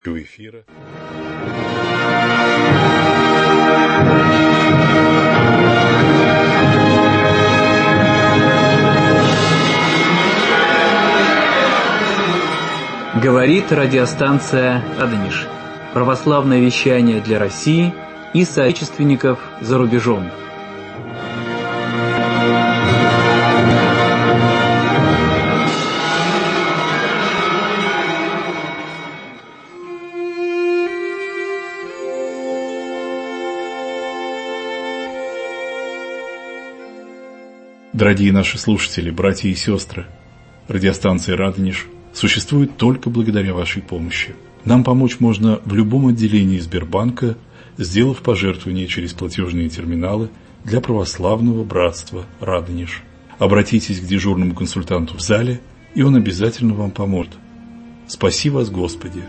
эфира. Говорит радиостанция «Радонеж». Православное вещание для России и соотечественников за рубежом. Дорогие наши слушатели, братья и сестры, радиостанция «Радонеж» существует только благодаря вашей помощи. Нам помочь можно в любом отделении Сбербанка, сделав пожертвование через платежные терминалы для православного братства «Радонеж». Обратитесь к дежурному консультанту в зале, и он обязательно вам поможет. Спаси вас, Господи!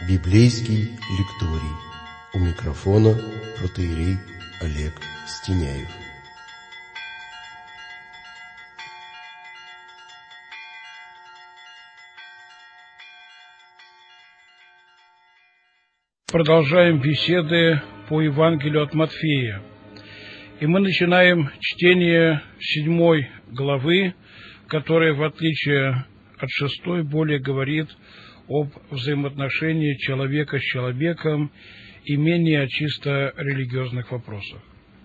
Библейский лекторий. У микрофона протоиерей Олег Стеняев. Продолжаем беседы по Евангелию от Матфея. И мы начинаем чтение 7 главы, которая, в отличие от 6, более говорит об взаимоотношении человека с человеком и менее о чисто религиозных вопросах.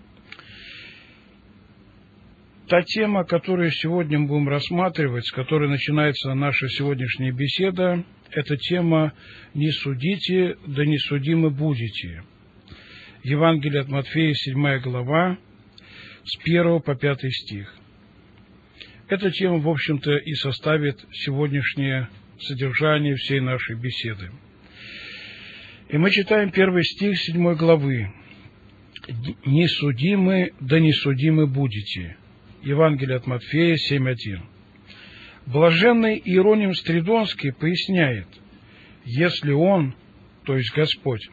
Та тема, которую сегодня мы будем рассматривать, с которой начинается наша сегодняшняя беседа, это тема «Не судите, да не судимы будете». Евангелие от Матфея, 7 глава, с 1 по 5 стих. Эта тема, в общем-то, и составит сегодняшнее содержание всей нашей беседы. И мы читаем 1 стих 7 главы. «Не судимы, да не судимы будете». Евангелие от Матфея, 7:1. Блаженный Иероним Стридонский поясняет: если он, то есть Господь,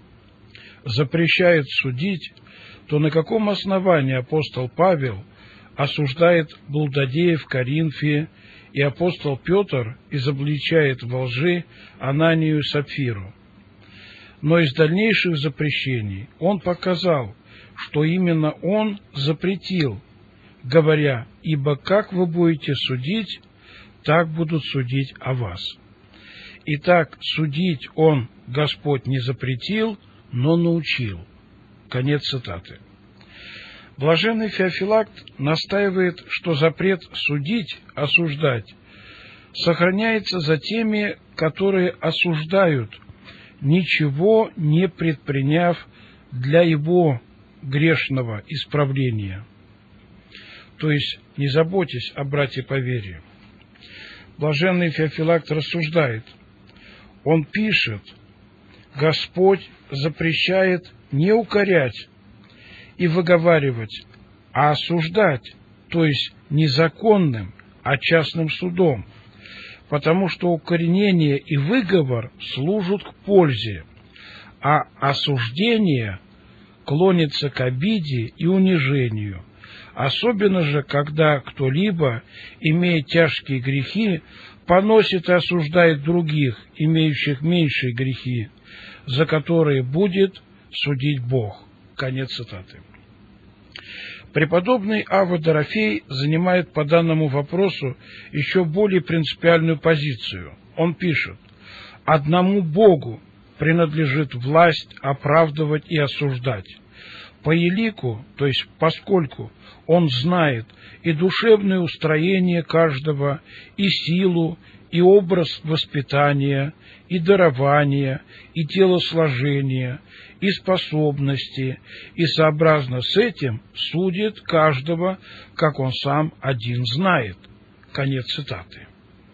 запрещает судить, то на каком основании апостол Павел осуждает блудодеев в Коринфе, и апостол Петр изобличает во лжи Ананию и Сапфиру? Но из дальнейших запрещений он показал, что именно он запретил, говоря: «Ибо как вы будете судить, так будут судить о вас». Итак, судить он, Господь, не запретил, но научил. Конец цитаты. Блаженный Феофилакт настаивает, что запрет судить, осуждать, сохраняется за теми, которые осуждают, ничего не предприняв для его грешного исправления. То есть, не заботьтесь о брате по вере. Блаженный Феофилакт рассуждает. Он пишет: Господь запрещает не укорять и выговаривать, а осуждать, то есть незаконным, а частным судом, потому что укоренение и выговор служат к пользе, а осуждение клонится к обиде и унижению, особенно же, когда кто-либо, имея тяжкие грехи, поносит и осуждает других, имеющих меньшие грехи, за которые будет судить Бог. Конец цитаты. Преподобный Авва Дорофей занимает по данному вопросу еще более принципиальную позицию. Он пишет: «Одному Богу принадлежит власть оправдывать и осуждать. По елику, то есть поскольку он знает и душевное устроение каждого, и силу, и образ воспитания, и дарования, и телосложения, и способности, и сообразно с этим судит каждого, как он сам один знает». Конец цитаты.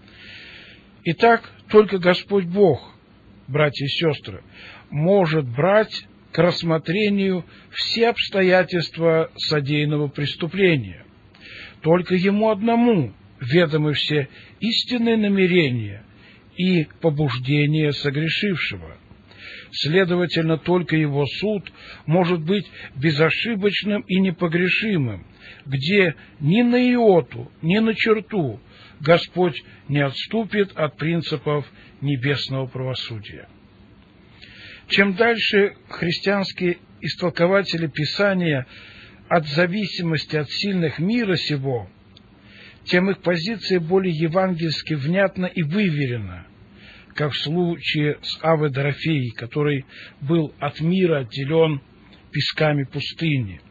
Итак, только Господь Бог, братья и сестры, может брать к рассмотрению все обстоятельства содеянного преступления. Только Ему одному ведомы все истинные намерения и побуждения согрешившего. Следовательно, только Его суд может быть безошибочным и непогрешимым, где ни на иоту, ни на черту Господь не отступит от принципов небесного правосудия. Чем дальше христианские истолкователи Писания от зависимости от сильных мира сего, тем их позиция более евангельски внятна и выверена, как в случае с Аввой Дорофеей, который был от мира отделен песками пустыни.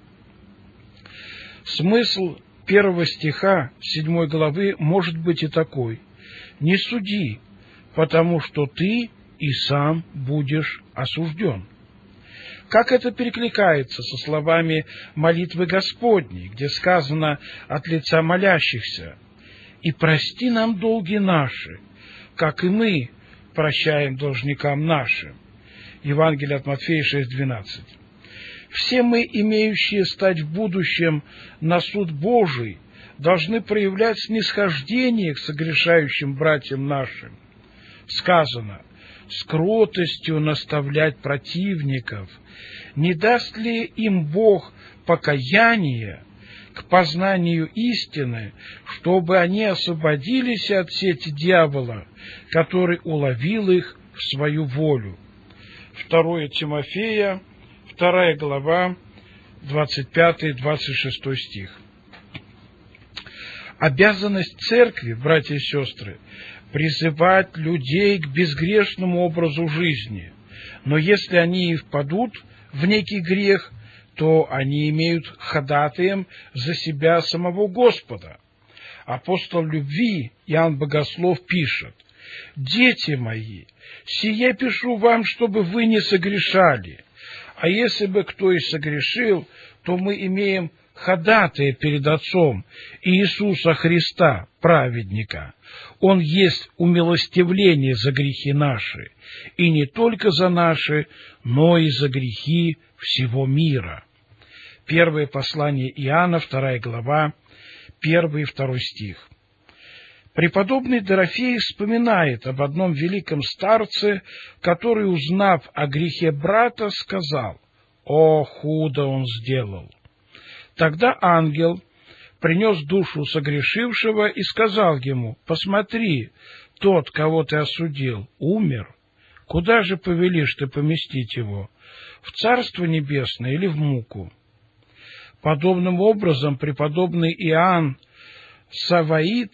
Смысл 1 стиха 7 главы может быть и такой: «Не суди, потому что ты и сам будешь осужден». Как это перекликается со словами молитвы Господней, где сказано от лица молящихся: «И прости нам долги наши, как и мы прощаем должникам нашим». Евангелие от Матфея 6:12. Все мы, имеющие стать в будущем на суд Божий, должны проявлять снисхождение к согрешающим братьям нашим. Сказано: с кротостью наставлять противников? Не даст ли им Бог покаяние к познанию истины, чтобы они освободились от сети дьявола, который уловил их в свою волю? 2 Тимофея, 2 глава, 25-26 стих. Обязанность церкви, братья и сестры, призывать людей к безгрешному образу жизни. Но если они и впадут в некий грех, то они имеют ходатаем за себя самого Господа. Апостол любви Иоанн Богослов пишет: «Дети мои, сие пишу вам, чтобы вы не согрешали. А если бы кто и согрешил, то мы имеем ходатая перед Отцом Иисуса Христа, праведника. Он есть умилостивление за грехи наши, и не только за наши, но и за грехи всего мира». Первое послание Иоанна, 2 глава, 1 и 2 стих. Преподобный Дорофей вспоминает об одном великом старце, который, узнав о грехе брата, сказал: «О, худо он сделал!» Тогда ангел принес душу согрешившего и сказал ему: «Посмотри, тот, кого ты осудил, умер. Куда же повелишь ты поместить его? В Царство Небесное или в муку?» Подобным образом преподобный Иоанн Саваид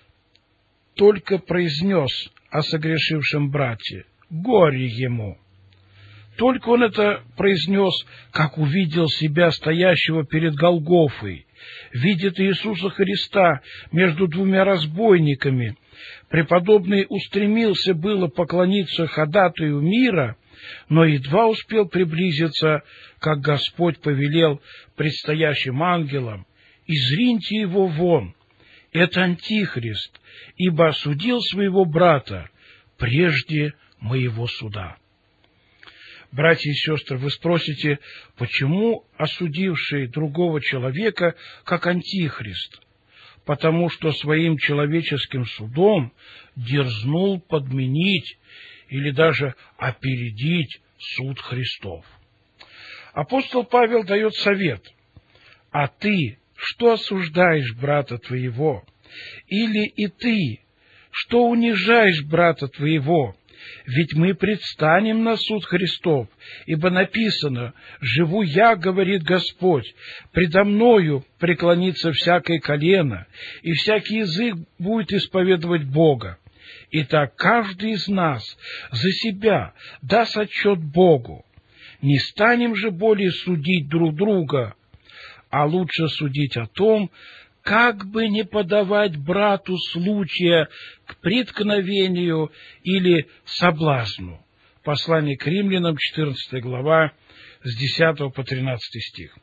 только произнес о согрешившем брате: «Горе ему!» Только он это произнес, как увидел себя стоящего перед Голгофой, видит Иисуса Христа между двумя разбойниками. Преподобный устремился было поклониться ходатаю мира, но едва успел приблизиться, как Господь повелел предстоящим ангелам: «Изриньте его вон, это Антихрист, ибо осудил своего брата прежде моего суда». Братья и сестры, вы спросите, почему осудивший другого человека как Антихрист? Потому что своим человеческим судом дерзнул подменить или даже опередить суд Христов. Апостол Павел дает совет: «А ты что осуждаешь брата твоего? Или и ты, что унижаешь брата твоего? Ведь мы предстанем на суд Христов, ибо написано: живу я, говорит Господь, предо мною преклонится всякое колено, и всякий язык будет исповедовать Бога. Итак, каждый из нас за себя даст отчет Богу. Не станем же более судить друг друга, а лучше судить о том, как бы не подавать брату случая к преткновению или соблазну». Послание к римлянам, 14 глава, с 10 по 13 стих.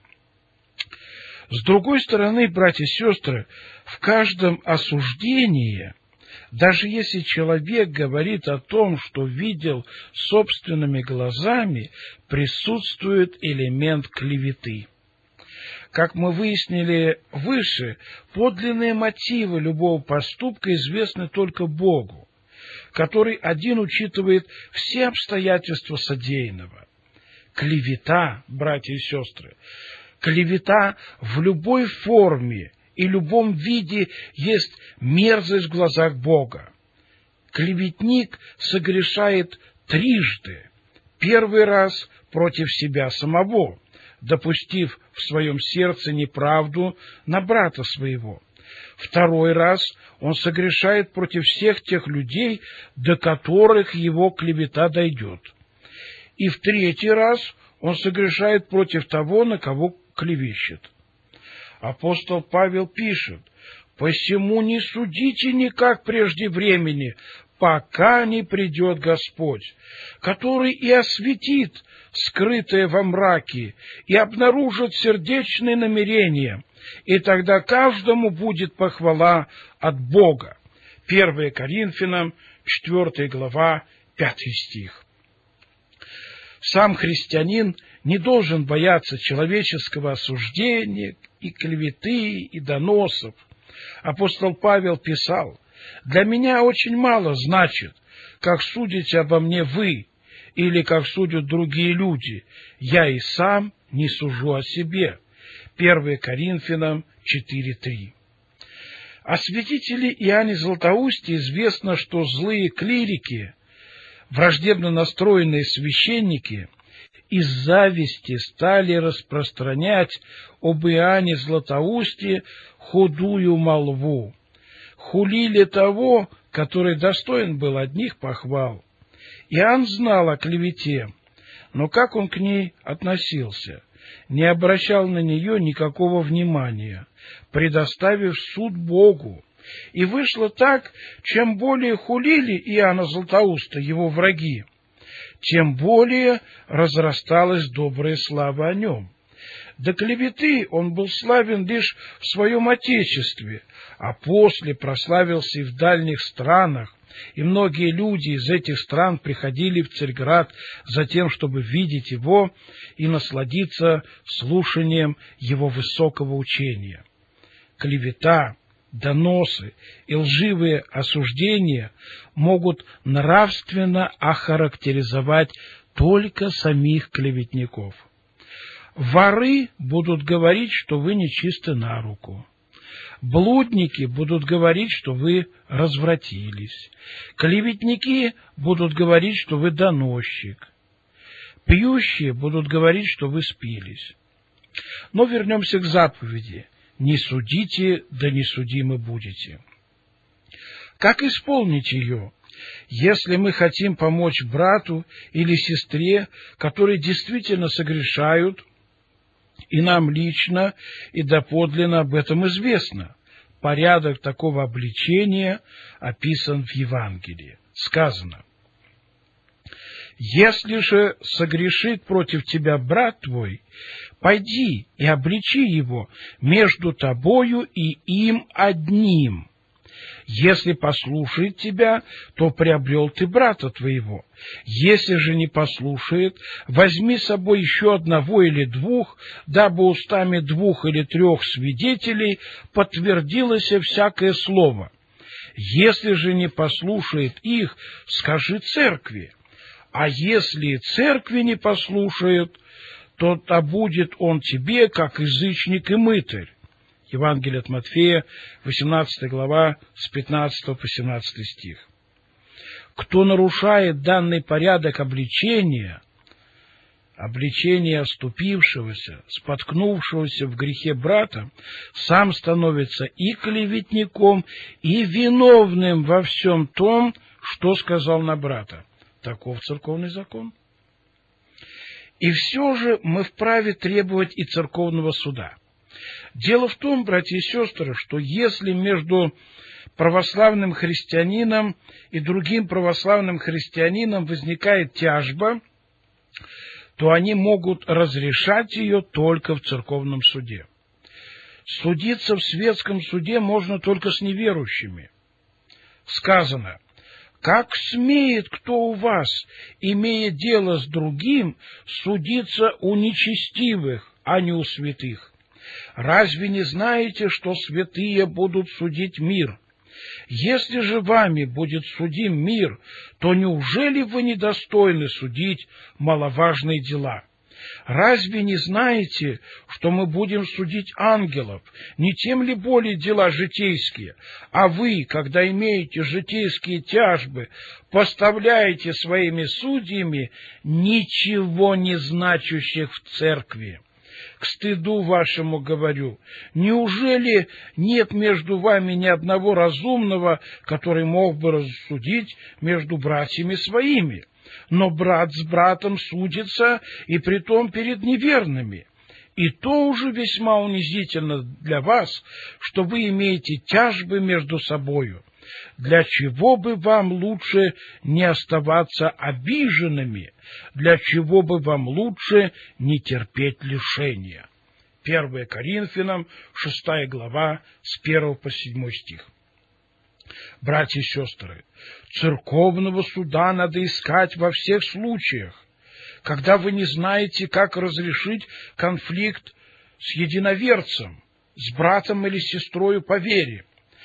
С другой стороны, братья и сестры, в каждом осуждении, даже если человек говорит о том, что видел собственными глазами, присутствует элемент клеветы. Как мы выяснили выше, подлинные мотивы любого поступка известны только Богу, который один учитывает все обстоятельства содеянного. Клевета, братья и сестры, клевета в любой форме и любом виде есть мерзость в глазах Бога. Клеветник согрешает трижды. Первый раз против себя самого, допустив в своем сердце неправду на брата своего. Второй раз он согрешает против всех тех людей, до которых его клевета дойдет. И в третий раз он согрешает против того, на кого клевещет. Апостол Павел пишет: «Посему не судите никак прежде времени, пока не придет Господь, который и осветит скрытое во мраке, и обнаружит сердечные намерения, и тогда каждому будет похвала от Бога». 1 Коринфянам, 4 глава, 5 стих. Сам христианин не должен бояться человеческого осуждения и клеветы, и доносов. Апостол Павел писал: Для меня очень мало значит, как судите обо мне вы, или как судят другие люди. Я и сам не сужу о себе. 1 Коринфянам 4:3. О святителе Иоанне Златоусте известно, что злые клирики, враждебно настроенные священники, из зависти стали распространять об Иоанне Златоусте худую молву, хулили того, который достоин был одних похвал. Иоанн знал о клевете, но как он к ней относился? Не обращал на нее никакого внимания, предоставив суд Богу. И вышло так, чем более хулили Иоанна Златоуста его враги, тем более разрасталась добрая слава о нем. До клеветы он был славен лишь в своем отечестве, а после прославился и в дальних странах, и многие люди из этих стран приходили в Царьград за тем, чтобы видеть его и насладиться слушанием его высокого учения. Клевета, доносы и лживые осуждения могут нравственно охарактеризовать только самих клеветников. Воры будут говорить, что вы нечисты на руку. Блудники будут говорить, что вы развратились. Клеветники будут говорить, что вы доносчик. Пьющие будут говорить, что вы спились. Но вернемся к заповеди. Не судите, да не судимы будете. Как исполнить ее, если мы хотим помочь брату или сестре, которые действительно согрешают, и нам лично и доподлинно об этом известно? Порядок такого обличения описан в Евангелии. Сказано: «Если же согрешит против тебя брат твой, пойди и обличи его между тобою и им одним. Если послушает тебя, то приобрел ты брата твоего. Если же не послушает, возьми с собой еще одного или двух, дабы устами 2 или 3 свидетелей подтвердилось всякое слово. Если же не послушает их, скажи церкви. А если церкви не послушают, то будет он тебе, как язычник и мытарь». Евангелие от Матфея, 18 глава, с 15 по 17 стих. Кто нарушает данный порядок обличения оступившегося, споткнувшегося в грехе брата, сам становится и клеветником, и виновным во всем том, что сказал на брата. Таков церковный закон. И все же мы вправе требовать и церковного суда. Дело в том, братья и сестры, что если между православным христианином и другим православным христианином возникает тяжба, то они могут разрешать ее только в церковном суде. Судиться в светском суде можно только с неверующими. Сказано: «Как смеет кто у вас, имея дело с другим, судиться у нечестивых, а не у святых? Разве не знаете, что святые будут судить мир? Если же вами будет судим мир, то неужели вы недостойны судить маловажные дела? Разве не знаете, что мы будем судить ангелов? Не тем ли более дела житейские? А вы, когда имеете житейские тяжбы, поставляете своими судьями ничего не значащих в церкви. К стыду вашему говорю, неужели нет между вами ни одного разумного, который мог бы рассудить между братьями своими? Но брат с братом судится, и притом перед неверными. И то уже весьма унизительно для вас, что вы имеете тяжбы между собою. Для чего бы вам лучше не оставаться обиженными? Для чего бы вам лучше не терпеть лишения?» 1 Коринфянам, 6 глава, с 1 по 7 стих. Братья и сестры, церковного суда надо искать во всех случаях, когда вы не знаете, как разрешить конфликт с единоверцем, с братом или сестрою по вере.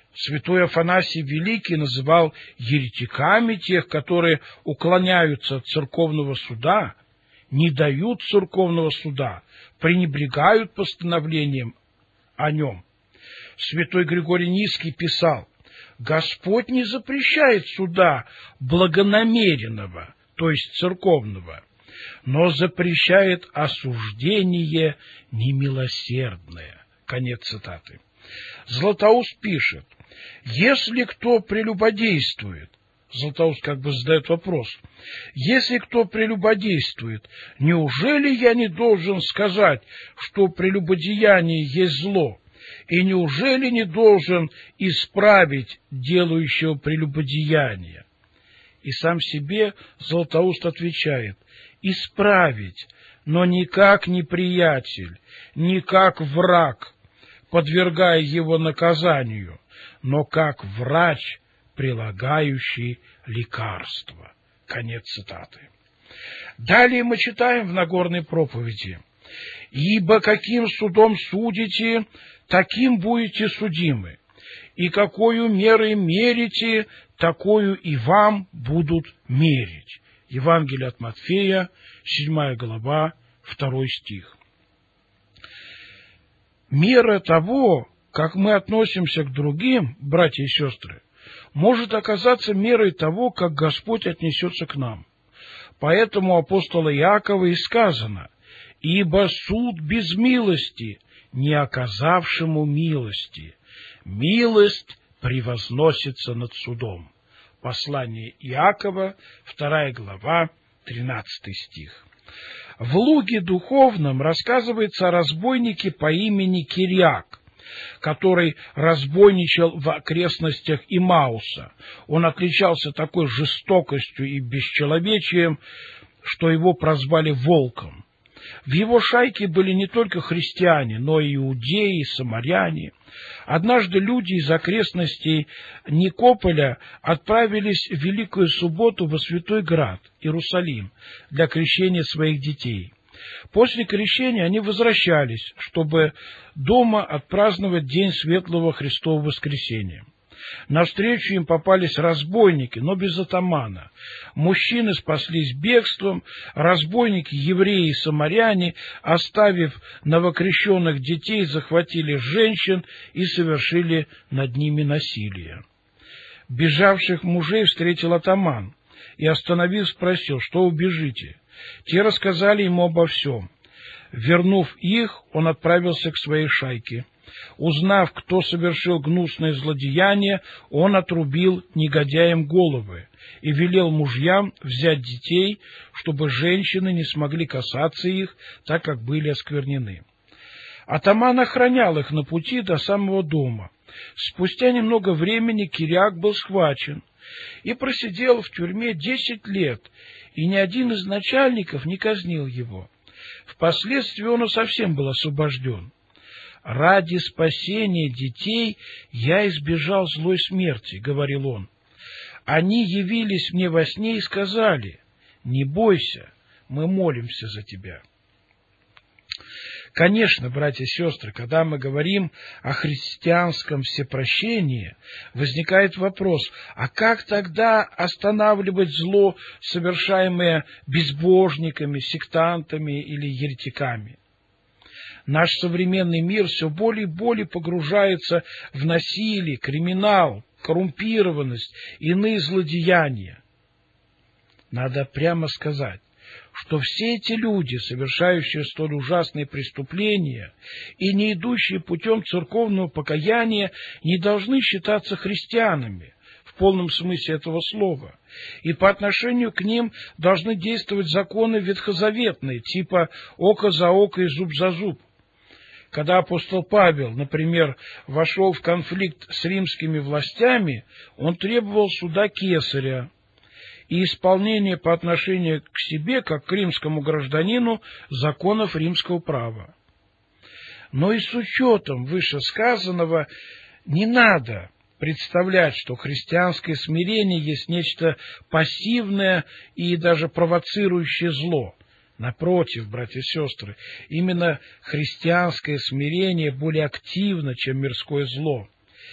Святой Афанасий Великий называл еретиками тех, которые уклоняются от церковного суда, не дают церковного суда, пренебрегают постановлением о нем. Святой Григорий Низкий писал: «Господь не запрещает суда благонамеренного, то есть церковного, но запрещает осуждение немилосердное». Конец цитаты. Златоуст пишет: «Если кто прелюбодействует», Златоуст как бы задает вопрос, «если кто прелюбодействует, неужели я не должен сказать, что прелюбодеяние есть зло, и неужели не должен исправить делающего прелюбодеяние?» И сам себе Златоуст отвечает: «Исправить, но не как неприятель, не как враг, подвергая его наказанию, но как врач, прилагающий лекарство». Конец цитаты. Далее мы читаем в Нагорной проповеди: «Ибо каким судом судите, таким будете судимы, и какою мерой мерите, такою и вам будут мерить». Евангелие от Матфея, 7 глава, 2 стих. Мера того, как мы относимся к другим, братья и сестры, может оказаться мерой того, как Господь отнесется к нам. Поэтому апостола Иакова и сказано: «Ибо суд без милости, не оказавшему милости, милость превозносится над судом». Послание Иакова, 2 глава, 13 стих. В Луге духовном рассказывается о разбойнике по имени Кириак, который разбойничал в окрестностях Имауса. Он отличался такой жестокостью и бесчеловечием, что его прозвали волком. В его шайке были не только христиане, но и иудеи, и самаряне. Однажды люди из окрестностей Никополя отправились в Великую Субботу во Святой Град, Иерусалим, для крещения своих детей. После крещения они возвращались, чтобы дома отпраздновать День Светлого Христового Воскресения. Навстречу им попались разбойники, но без атамана. Мужчины спаслись бегством, разбойники, евреи и самаряне, оставив новокрещенных детей, захватили женщин и совершили над ними насилие. Бежавших мужей встретил атаман и, остановив, спросил: «Что вы бежите?» Те рассказали ему обо всем. Вернув их, он отправился к своей шайке. Узнав, кто совершил гнусное злодеяние, он отрубил негодяям головы и велел мужьям взять детей, чтобы женщины не смогли касаться их, так как были осквернены. Атаман охранял их на пути до самого дома. Спустя немного времени Кириак был схвачен и просидел в тюрьме 10 лет, и ни один из начальников не казнил его. Впоследствии он совсем был освобожден. «Ради спасения детей я избежал злой смерти», — говорил он. «Они явились мне во сне и сказали: не бойся, мы молимся за тебя». Конечно, братья и сестры, когда мы говорим о христианском всепрощении, возникает вопрос: а как тогда останавливать зло, совершаемое безбожниками, сектантами или еретиками? Наш современный мир все более и более погружается в насилие, криминал, коррумпированность, иные злодеяния. Надо прямо сказать, что все эти люди, совершающие столь ужасные преступления и не идущие путем церковного покаяния, не должны считаться христианами в полном смысле этого слова, и по отношению к ним должны действовать законы ветхозаветные, типа «око за око и зуб за зуб». Когда апостол Павел, например, вошел в конфликт с римскими властями, он требовал суда кесаря и исполнения по отношению к себе, как к римскому гражданину, законов римского права. Но и с учетом вышесказанного не надо представлять, что христианское смирение есть нечто пассивное и даже провоцирующее зло. Напротив, братья и сестры, именно христианское смирение более активно, чем мирское зло.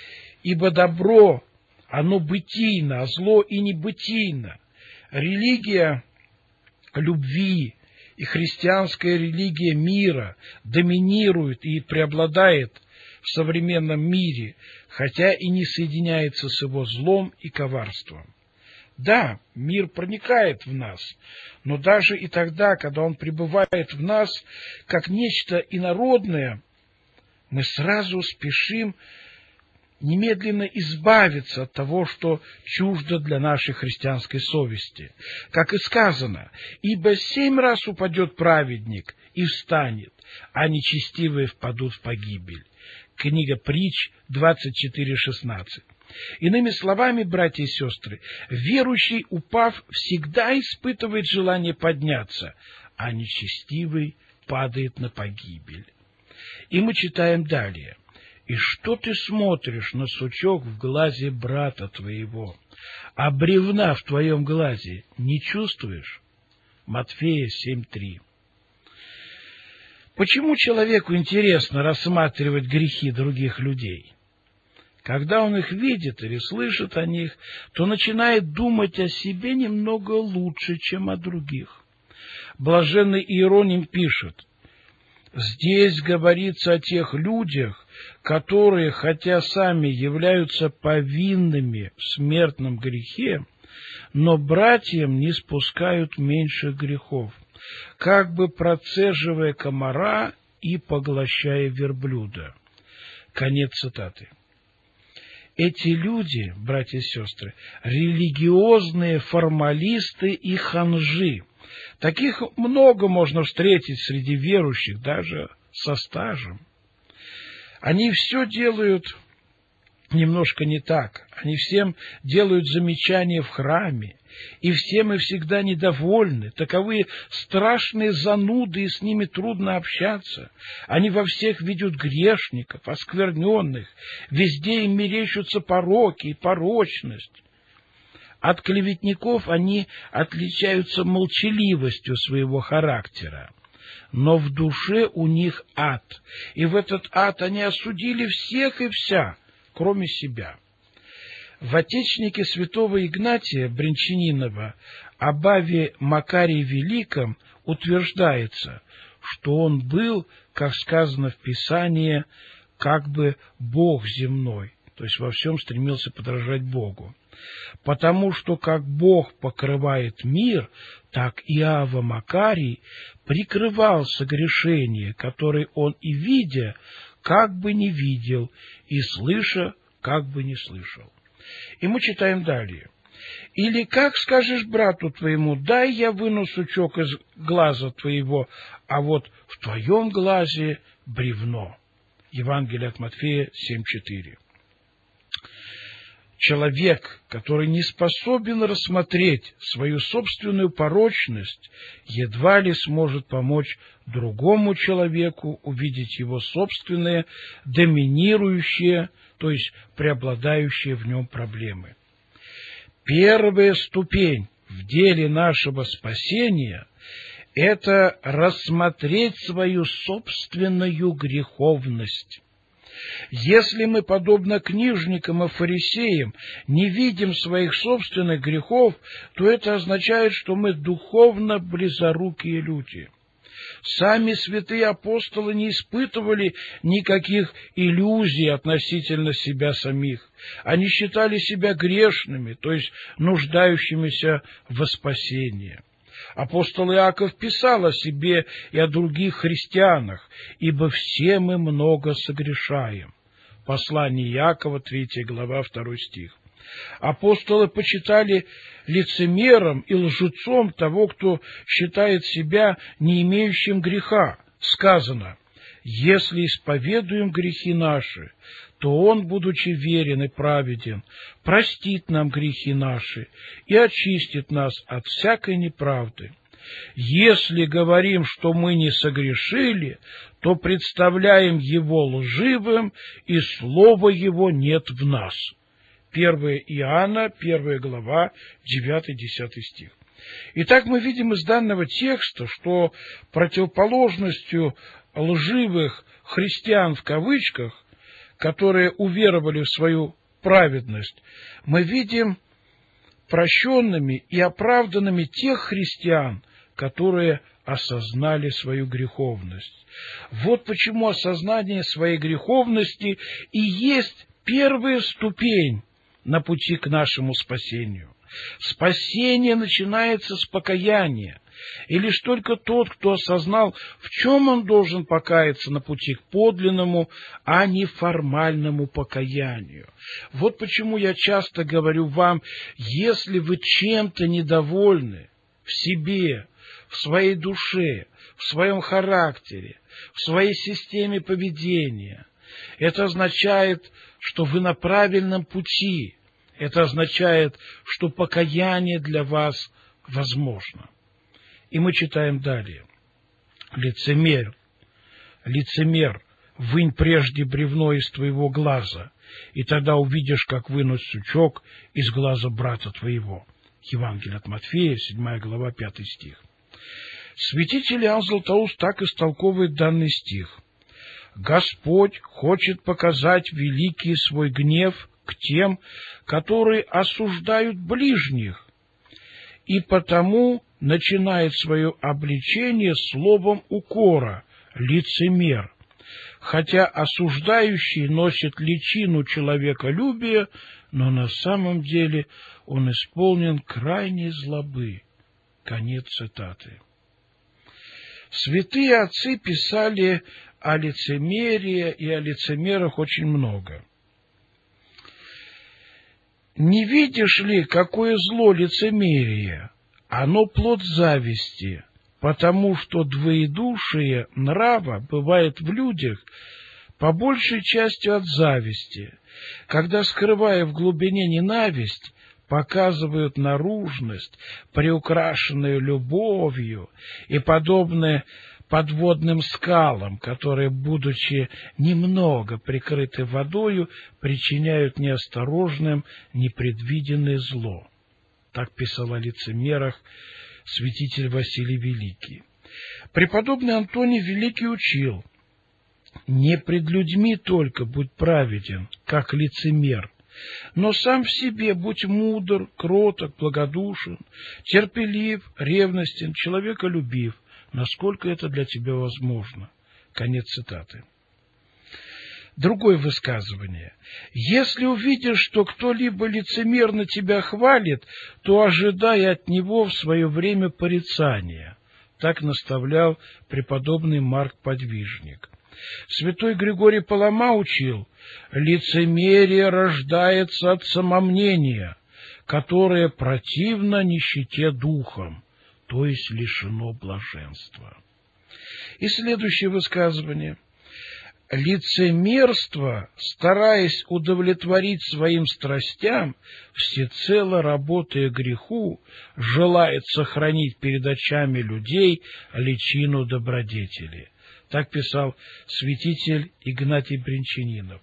ибо добро, оно бытийно, а зло и небытийно. Религия любви и христианская религия мира доминирует и преобладает в современном мире, хотя и не соединяется с его злом и коварством. Да, мир проникает в нас, но даже и тогда, когда он пребывает в нас как нечто инородное, мы сразу спешим немедленно избавиться от того, что чуждо для нашей христианской совести. Как и сказано, ибо 7 раз упадет праведник и встанет, а нечестивые впадут в погибель. Книга Притч 24:16. Иными словами, братья и сестры, верующий, упав, всегда испытывает желание подняться, а нечестивый падает на погибель. И мы читаем далее. «И что ты смотришь на сучок в глазе брата твоего, а бревна в твоем глазе не чувствуешь?» Матфея 7:3. Почему человеку интересно рассматривать грехи других людей? Когда он их видит или слышит о них, то начинает думать о себе немного лучше, чем о других. Блаженный Иероним пишет: «Здесь говорится о тех людях, которые, хотя сами являются повинными в смертном грехе, но братьям не спускают меньших грехов, как бы процеживая комара и поглощая верблюда». Конец цитаты. Эти люди, братья и сестры, религиозные формалисты и ханжи. Таких много можно встретить среди верующих, даже со стажем. Они все делают немножко не так. Они всем делают замечания в храме, и всем и всегда недовольны. Таковы страшные зануды, и с ними трудно общаться. Они во всех видят грешников, оскверненных, везде им мерещатся пороки и порочность. От клеветников они отличаются молчаливостью своего характера. Но в душе у них ад, и в этот ад они осудили всех и вся, кроме себя. В отечнике святого Игнатия Брянчанинова об Аве Макарии Великом утверждается, что он был, как сказано в Писании, как бы Бог земной, то есть во всем стремился подражать Богу. Потому что как Бог покрывает мир, так и Ава Макарий прикрывал согрешения, которые он и видя, как бы не видел, и слыша, как бы не слышал. И мы читаем далее. «Или как скажешь брату твоему, дай я выну сучок из глаза твоего, а вот в твоем глазе бревно». Евангелие от Матфея 7:4. Человек, который не способен рассмотреть свою собственную порочность, едва ли сможет помочь другому человеку увидеть его собственные доминирующие, то есть преобладающие в нем проблемы. Первая ступень в деле нашего спасения – это рассмотреть свою собственную греховность. Если мы, подобно книжникам и фарисеям, не видим своих собственных грехов, то это означает, что мы духовно близорукие люди. Сами святые апостолы не испытывали никаких иллюзий относительно себя самих. Они считали себя грешными, то есть нуждающимися во спасении. Апостол Иаков писал о себе и о других христианах, ибо все мы много согрешаем. Послание Иакова, 3 глава, 2 стих. Апостолы почитали лицемером и лжецом того, кто считает себя не имеющим греха. Сказано: «Если исповедуем грехи наши, то Он, будучи верен и праведен, простит нам грехи наши и очистит нас от всякой неправды. Если говорим, что мы не согрешили, то представляем Его лживым, и слова Его нет в нас». 1 Иоанна, 1 глава, 9-10 стих. Итак, мы видим из данного текста, что противоположностью лживых христиан в кавычках, которые уверовали в свою праведность, мы видим прощенными и оправданными тех христиан, которые осознали свою греховность. Вот почему осознание своей греховности и есть первая ступень на пути к нашему спасению. Спасение начинается с покаяния, и лишь только тот, кто осознал, в чем он должен покаяться на пути к подлинному, а не формальному покаянию. Вот почему я часто говорю вам, если вы чем-то недовольны в себе, в своей душе, в своем характере, в своей системе поведения, это означает, что вы на правильном пути. Это означает, что покаяние для вас возможно. И мы читаем далее. Лицемер, вынь прежде бревно из твоего глаза, и тогда увидишь, как вынуть сучок из глаза брата твоего. Евангелие от Матфея, 7 глава, 5 стих. Святитель Иоанн Златоуст так истолковывает данный стих. Господь хочет показать великий свой гнев к тем, которые осуждают ближних, и потому начинает свое обличение словом укора «лицемер», хотя осуждающий носит личину человеколюбия, но на самом деле он исполнен крайней злобы. Конец цитаты. Святые отцы писали о лицемерии и о лицемерах очень много. Не видишь ли, какое зло лицемерие? Оно плод зависти, потому что двоедушие нрава бывает в людях по большей части от зависти, когда, скрывая в глубине ненависть, показывают наружность, приукрашенную любовью и подобное подводным скалам, которые, будучи немного прикрыты водою, причиняют неосторожным непредвиденное зло. Так писал о лицемерах святитель Василий Великий. Преподобный Антоний Великий учил: «Не пред людьми только будь праведен, как лицемер, но сам в себе будь мудр, кроток, благодушен, терпелив, ревностен, человеколюбив, насколько это для тебя возможно». Конец цитаты. Другое высказывание. Если увидишь, что кто-либо лицемерно тебя хвалит, то ожидай от него в свое время порицания. Так наставлял преподобный Марк Подвижник. Святой Григорий Палама учил: лицемерие рождается от самомнения, которое противно нищете духом, то есть лишено блаженства. И следующее высказывание. Лицемерство, стараясь удовлетворить своим страстям, всецело работая греху, желает сохранить перед очами людей личину добродетели. Так писал святитель Игнатий Брянчанинов.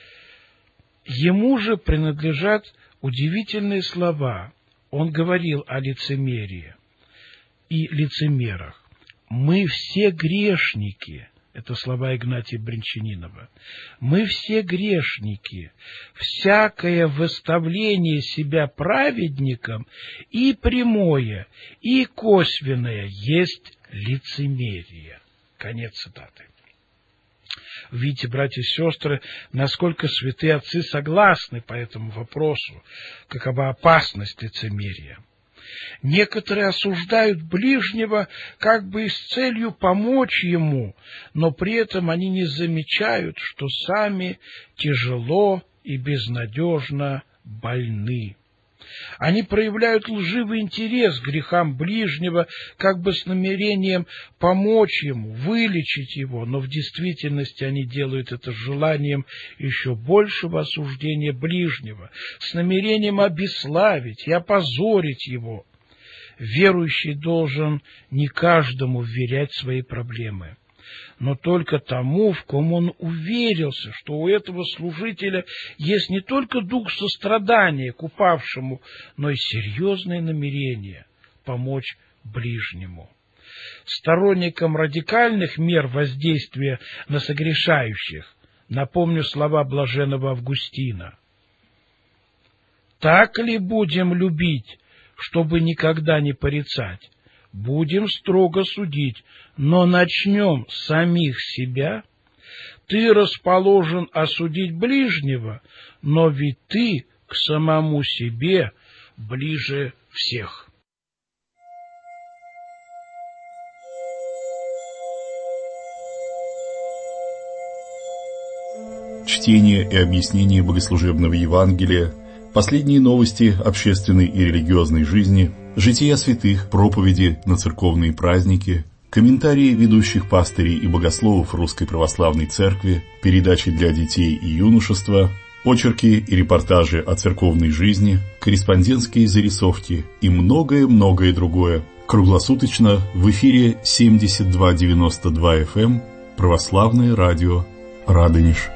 Ему же принадлежат удивительные слова. Он говорил о лицемерии и лицемерах. «Мы все грешники». Это слова Игнатия Брянчанинова. «Мы все грешники. Всякое выставление себя праведником и прямое, и косвенное есть лицемерие». Конец цитаты. Видите, братья и сестры, насколько святые отцы согласны по этому вопросу, какова опасность лицемерия. Некоторые осуждают ближнего как бы с целью помочь ему, но при этом они не замечают, что сами тяжело и безнадежно больны. Они проявляют лживый интерес к грехам ближнего, как бы с намерением помочь ему, вылечить его, но в действительности они делают это с желанием еще большего осуждения ближнего, с намерением обесславить и опозорить его. Верующий должен не каждому вверять свои проблемы, но только тому, в ком он уверился, что у этого служителя есть не только дух сострадания к упавшему, но и серьезное намерение помочь ближнему. Сторонникам радикальных мер воздействия на согрешающих напомню слова блаженного Августина. Так ли будем любить, чтобы никогда не порицать? Будем строго судить, но начнем с самих себя. Ты расположен осудить ближнего, но ведь ты к самому себе ближе всех. Чтение и объяснение богослужебного Евангелия, последние новости общественной и религиозной жизни, жития святых, проповеди на церковные праздники, комментарии ведущих пастырей и богословов Русской Православной Церкви, передачи для детей и юношества, очерки и репортажи о церковной жизни, корреспондентские зарисовки и многое-многое другое. Круглосуточно в эфире 7292 FM Православное радио Радонеж.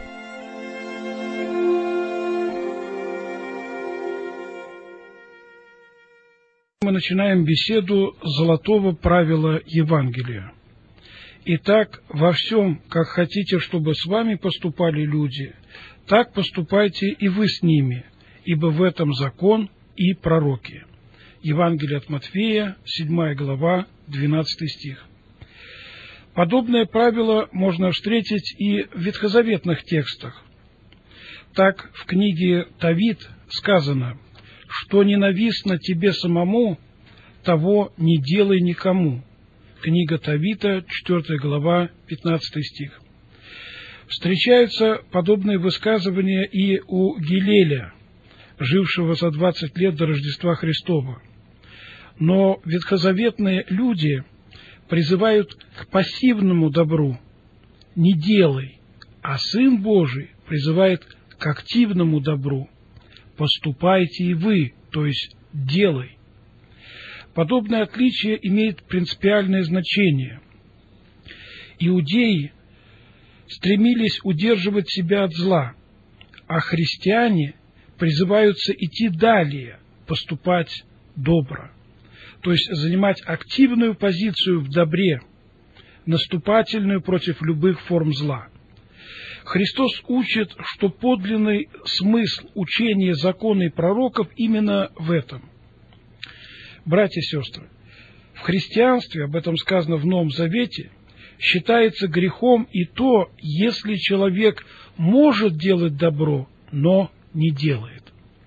Мы начинаем беседу золотого правила Евангелия. Итак, во всем, как хотите, чтобы с вами поступали люди, так поступайте и вы с ними, ибо в этом закон и пророки. Евангелие от Матфея, 7 глава, 12 стих. Подобное правило можно встретить и в ветхозаветных текстах. Так, в книге Товит сказано: «Что ненавистно тебе самому, того не делай никому». Книга Товита, 4 глава, 15 стих. Встречаются подобные высказывания и у Гилеля, жившего за 20 лет до Рождества Христова. Но ветхозаветные люди призывают к пассивному добру «не делай», а Сын Божий призывает к активному добру «поступайте и вы», то есть «делай». Подобное отличие имеет принципиальное значение. Иудеи стремились удерживать себя от зла, а христиане призываются идти далее, поступать добро, то есть занимать активную позицию в добре, наступательную против любых форм зла. Христос учит, что подлинный смысл учения закона и пророков именно в этом. Братья и сестры, в христианстве, об этом сказано в Новом Завете, считается грехом и то, если человек может делать добро, но не делает.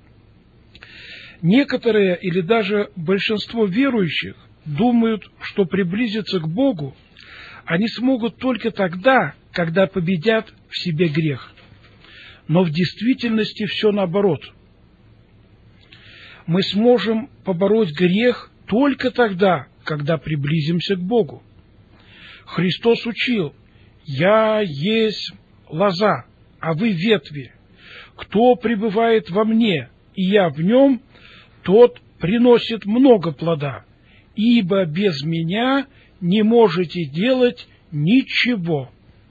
Некоторые или даже большинство верующих думают, что приблизиться к Богу они смогут только тогда, когда победят в себе грех. Но в действительности все наоборот. Мы сможем побороть грех только тогда, когда приблизимся к Богу. Христос учил: «Я есть лоза, а вы ветви. Кто пребывает во мне, и я в нем, тот приносит много плода, ибо без меня не можете делать ничего».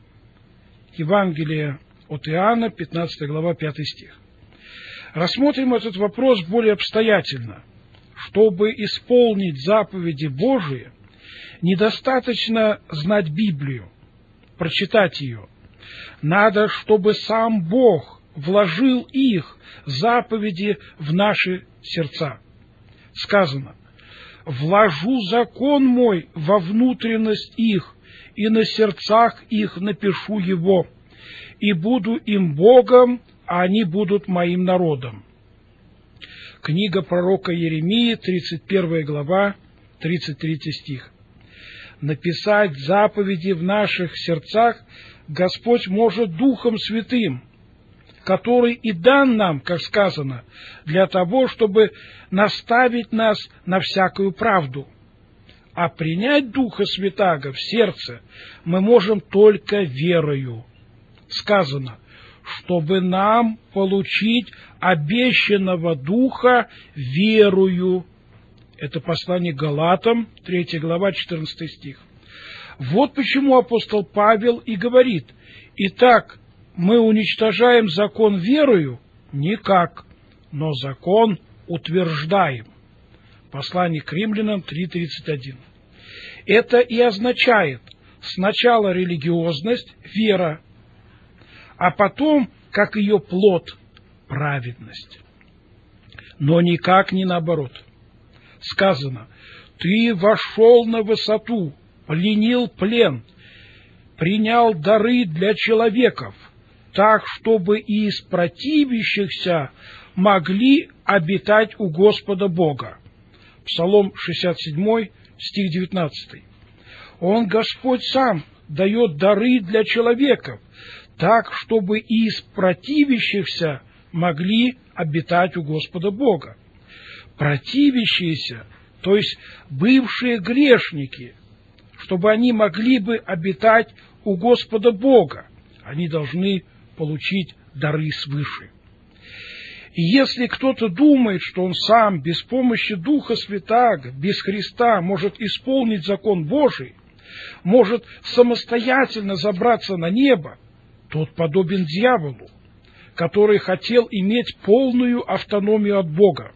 Евангелие от Иоанна, 15 глава, 5 стих. Рассмотрим этот вопрос более обстоятельно. Чтобы исполнить заповеди Божии, недостаточно знать Библию, прочитать ее. Надо, чтобы сам Бог вложил их, заповеди, в наши сердца. Сказано: «Вложу закон мой во внутренность их, и на сердцах их напишу его, и буду им Богом, а они будут моим народом». Книга пророка Иеремии, 31 глава, 33 стих. Написать заповеди в наших сердцах Господь может Духом Святым, который и дан нам, как сказано, для того, чтобы наставить нас на всякую правду. А принять Духа Святаго в сердце мы можем только верою. Сказано: чтобы нам получить обещанного Духа верою. Это послание к Галатам, 3 глава, 14 стих. Вот почему апостол Павел и говорит: «Итак, мы уничтожаем закон верою? Никак, но закон утверждаем». Послание к Римлянам 3:31. Это и означает сначала религиозность, вера, а потом, как ее плод, праведность. но никак не наоборот. Сказано: «Ты вошел на высоту, пленил плен, принял дары для человеков, так, чтобы и из противящихся могли обитать у Господа Бога». Псалом 67, стих 19. Он, Господь, сам дает дары для человеков, так, чтобы и из противящихся могли обитать у Господа Бога. Противящиеся, то есть бывшие грешники, чтобы они могли бы обитать у Господа Бога, они должны получить дары свыше. И если кто-то думает, что он сам без помощи Духа Святаго, без Христа может исполнить закон Божий, может самостоятельно забраться на небо, тот подобен дьяволу, который хотел иметь полную автономию от Бога.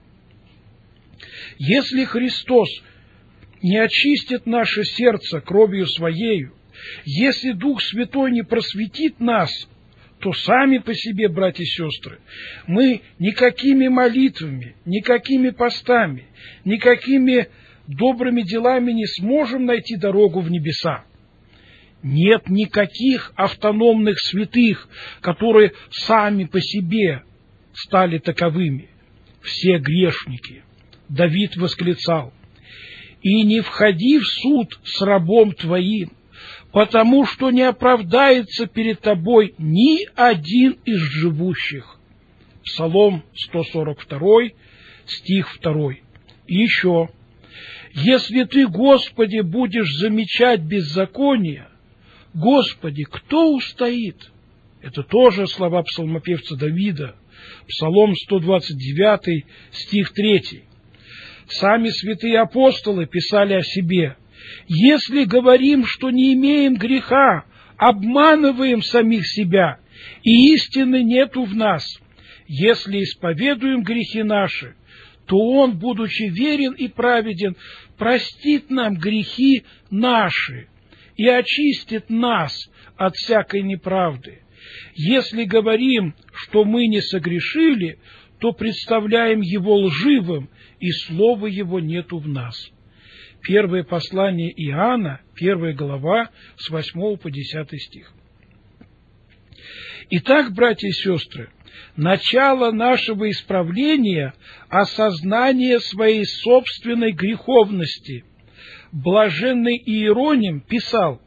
Если Христос не очистит наше сердце кровью Своею, если Дух Святой не просветит нас, то сами по себе, братья и сестры, мы никакими молитвами, никакими постами, никакими добрыми делами не сможем найти дорогу в небеса. Нет никаких автономных святых, которые сами по себе стали таковыми. Все грешники. Давид восклицал: «И не входи в суд с рабом твоим, потому что не оправдается перед тобой ни один из живущих». Псалом 142, стих 2. И еще: «Если ты, Господи, будешь замечать беззаконие, Господи, кто устоит?» Это тоже слова псалмопевца Давида. Псалом 129, стих 3. Сами святые апостолы писали о себе: «Если говорим, что не имеем греха, обманываем самих себя, и истины нету в нас. Если исповедуем грехи наши, то Он, будучи верен и праведен, простит нам грехи наши и очистит нас от всякой неправды. Если говорим, что мы не согрешили, то представляем Его лживым, и слова Его нету в нас». Первое послание Иоанна, 1 глава, с 8 по 10 стих. Итак, братья и сестры, начало нашего исправления – осознание своей собственной греховности. Блаженный Иероним писал: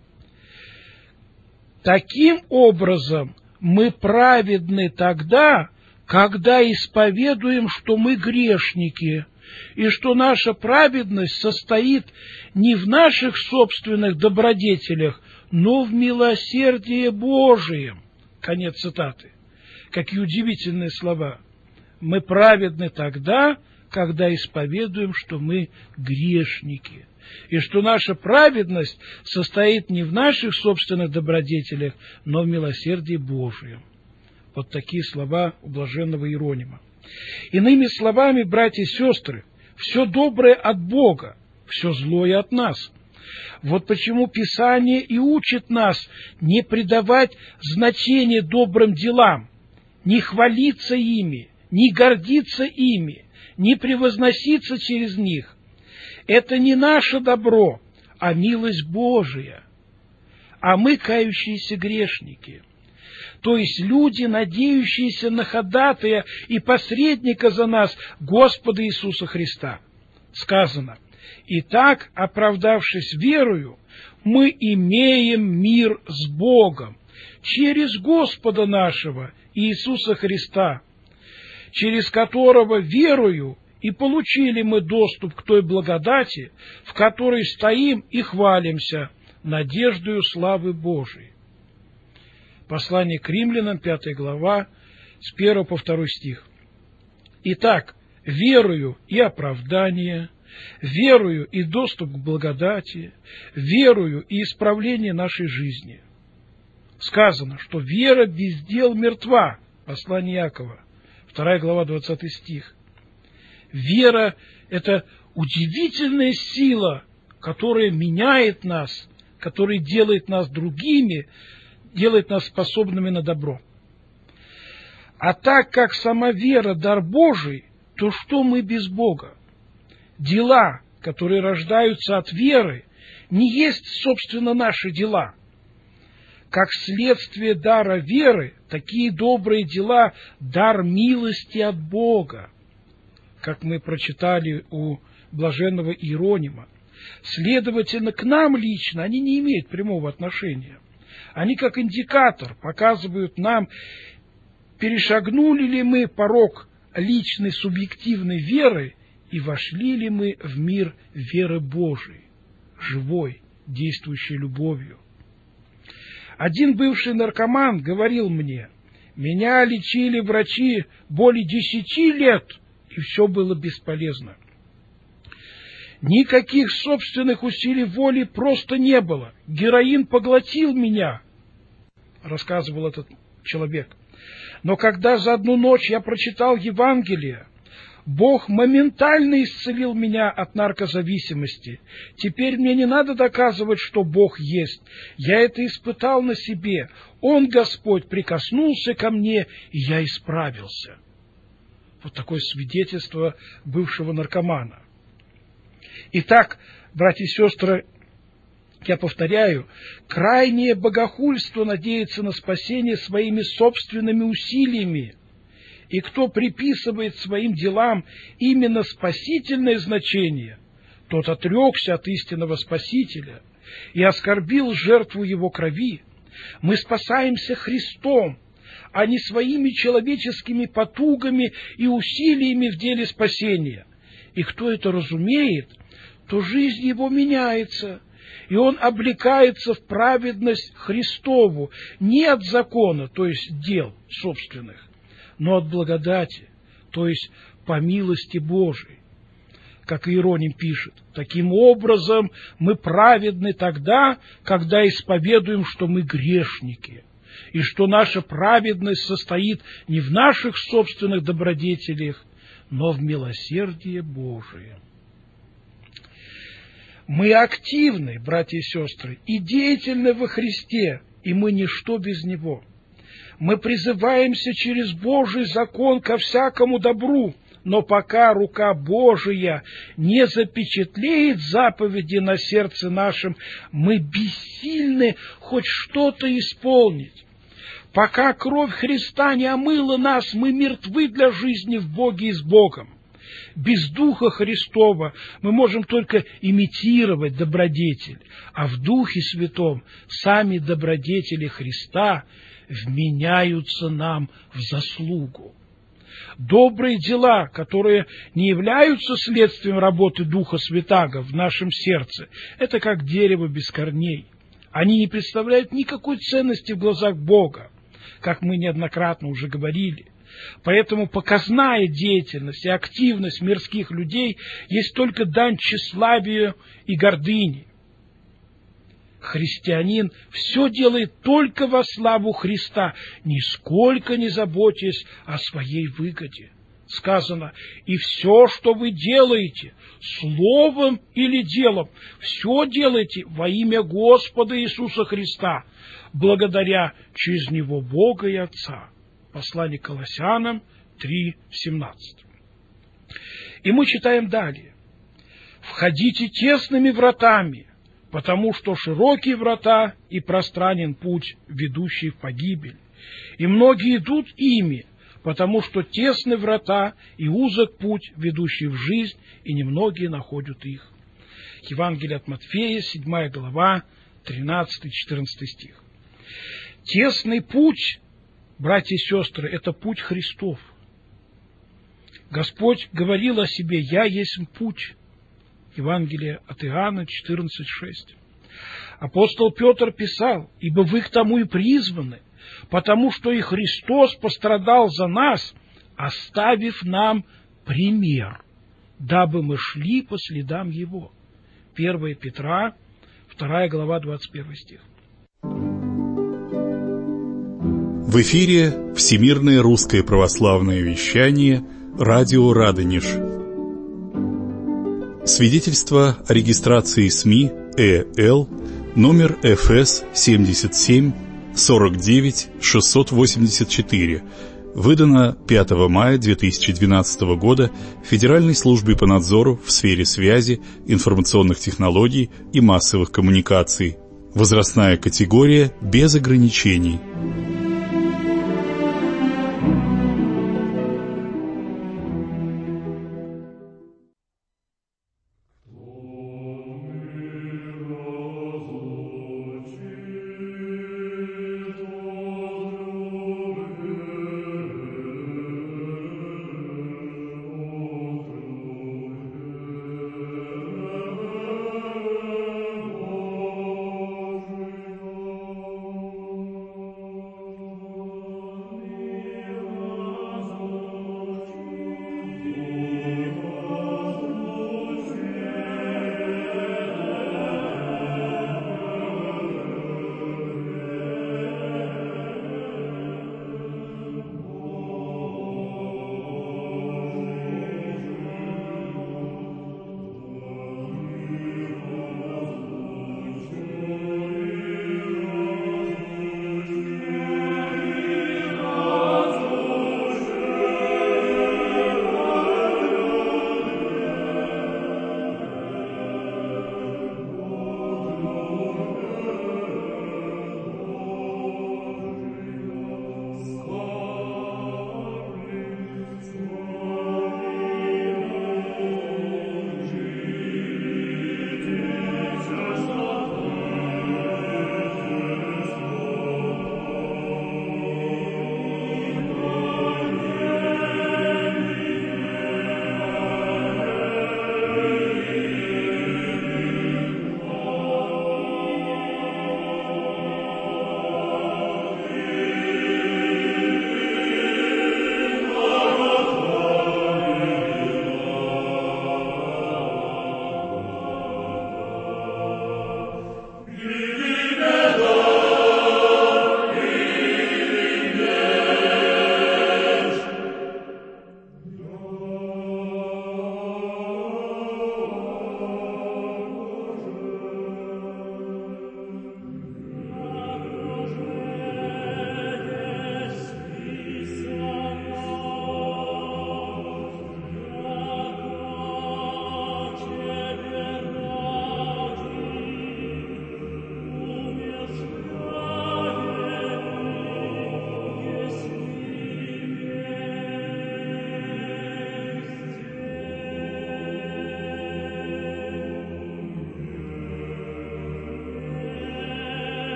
«Таким образом мы праведны тогда, когда исповедуем, что мы грешники, и что наша праведность состоит не в наших собственных добродетелях, но в милосердии Божием». Конец цитаты. Какие удивительные слова. Мы праведны тогда, когда исповедуем, что мы грешники, и что наша праведность состоит не в наших собственных добродетелях, но в милосердии Божием. Вот такие слова у блаженного Иеронима. Иными словами, братья и сестры, все доброе от Бога, все злое от нас. Вот почему Писание и учит нас не придавать значения добрым делам, не хвалиться ими, не гордиться ими, не превозноситься через них. Это не наше добро, а милость Божия. А мы кающиеся грешники. То есть люди, надеющиеся на ходатая и посредника за нас, Господа Иисуса Христа. Сказано: «Итак, оправдавшись верою, мы имеем мир с Богом через Господа нашего Иисуса Христа, через которого верою и получили мы доступ к той благодати, в которой стоим и хвалимся надеждою славы Божией». Послание к Римлянам, 5 глава, с 1 по 2 стих. «Итак, верою и оправдание, верою и доступ к благодати, верою и исправление нашей жизни». Сказано, что вера без дел мертва. Послание Иакова, 2 глава, 20 стих. Вера – это удивительная сила, которая меняет нас, которая делает нас другими, делает нас способными на добро. А так как сама вера – дар Божий, то что мы без Бога? Дела, которые рождаются от веры, не есть, собственно, наши дела. Как следствие дара веры, такие добрые дела – дар милости от Бога, как мы прочитали у блаженного Иеронима. Следовательно, к нам лично они не имеют прямого отношения. Они, как индикатор, показывают нам, перешагнули ли мы порог личной субъективной веры и вошли ли мы в мир веры Божией, живой, действующей любовью. Один бывший наркоман говорил мне: меня лечили врачи более 10 лет, и все было бесполезно. Никаких собственных усилий воли просто не было. Героин поглотил меня, рассказывал этот человек. Но когда за одну ночь я прочитал Евангелие, Бог моментально исцелил меня от наркозависимости. Теперь мне не надо доказывать, что Бог есть. Я это испытал на себе. Он, Господь, прикоснулся ко мне, и я исправился. Вот такое свидетельство бывшего наркомана. Итак, братья и сестры, я повторяю, крайнее богохульство надеяться на спасение своими собственными усилиями. И кто приписывает своим делам именно спасительное значение, тот отрекся от истинного Спасителя и оскорбил жертву Его крови. Мы спасаемся Христом, а не своими человеческими потугами и усилиями в деле спасения. И кто это разумеет, то жизнь его меняется, и он облекается в праведность Христову не от закона, то есть дел собственных, но от благодати, то есть по милости Божией. Как Иероним пишет, таким образом мы праведны тогда, когда исповедуем, что мы грешники, и что наша праведность состоит не в наших собственных добродетелях, но в милосердии Божием. Мы активны, братья и сестры, и деятельны во Христе, и мы ничто без Него. Мы призываемся через Божий закон ко всякому добру, но пока рука Божия не запечатлеет заповеди на сердце нашем, мы бессильны хоть что-то исполнить. Пока кровь Христа не омыла нас, мы мертвы для жизни в Боге и с Богом. Без Духа Христова мы можем только имитировать добродетель, а в Духе Святом сами добродетели Христа вменяются нам в заслугу. Добрые дела, которые не являются следствием работы Духа Святаго в нашем сердце, это как дерево без корней. Они не представляют никакой ценности в глазах Бога, как мы неоднократно уже говорили. Поэтому показная деятельность и активность мирских людей есть только дань тщеславию и гордыне. Христианин все делает только во славу Христа, нисколько не заботясь о своей выгоде. Сказано: и все, что вы делаете, словом или делом, все делайте во имя Господа Иисуса Христа, благодаря через Него Бога и Отца. Послание к Колоссянам 3:17. И мы читаем далее. «Входите тесными вратами, потому что широкие врата и пространен путь, ведущий в погибель, и многие идут ими, потому что тесны врата и узок путь, ведущий в жизнь, и немногие находят их». Евангелие от Матфея, 7 глава, 13-14 стих. Тесный путь, братья и сестры, это путь Христов. Господь говорил о себе: «Я есть путь». Евангелие от Иоанна 14:6. Апостол Петр писал: «Ибо вы к тому и призваны, потому что и Христос пострадал за нас, оставив нам пример, дабы мы шли по следам Его». 1 Петра, 2 глава, 21 стих. В эфире Всемирное русское православное вещание, радио Радонеж. Свидетельство о регистрации СМИ ЭЛ номер ФС 77 49 684, выдано 5 мая 2012 года Федеральной службой по надзору в сфере связи, информационных технологий и массовых коммуникаций. Возрастная категория без ограничений.